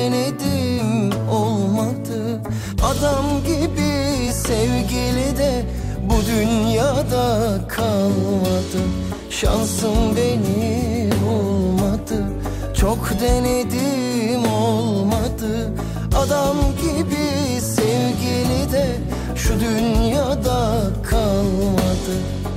denedim olmadı. Adam gibi sevgili de bu dünyada kalmadı. Şansım benim olmadı. Çok denedim olmadı. Adam gibi sevgili de şu dünyada kalmadı.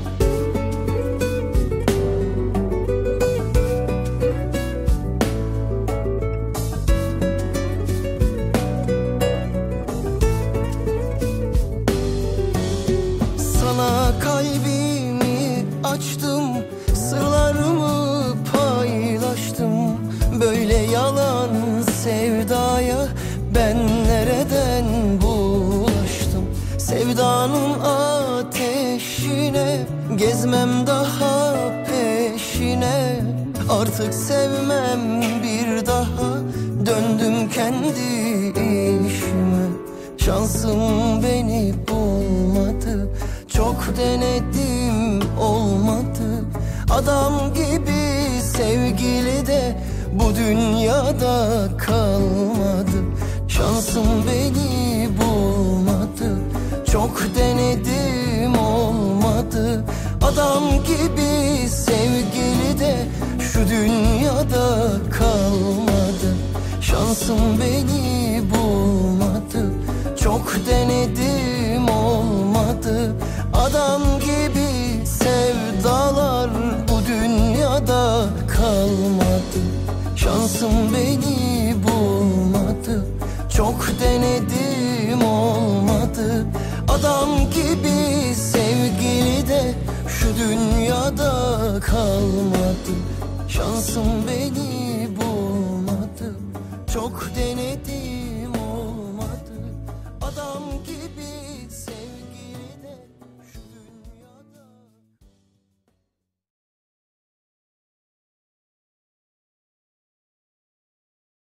Sana kalbimi açtım, sırlarımı paylaştım. Böyle yalan sevdaya ben nereden bulaştım? Sevdanın ateşine gezmem daha peşine. Artık sevmem bir daha, döndüm kendi işime. Şansım beni bulmadı. Çok denedim olmadı. Adam gibi sevgili de bu dünyada kalmadı. Şansım beni bulmadı. Çok denedim olmadı. Adam gibi sevgili de şu dünyada kalmadı. Şansım beni bulmadı. Çok denedim olmadı. Adam gibi sevdalar bu dünyada kalmadı. Şansım beni bulmadı. Çok denedim olmadı. Adam gibi sevgili de şu dünyada kalmadı. Şansım beni bulmadı. Çok denedim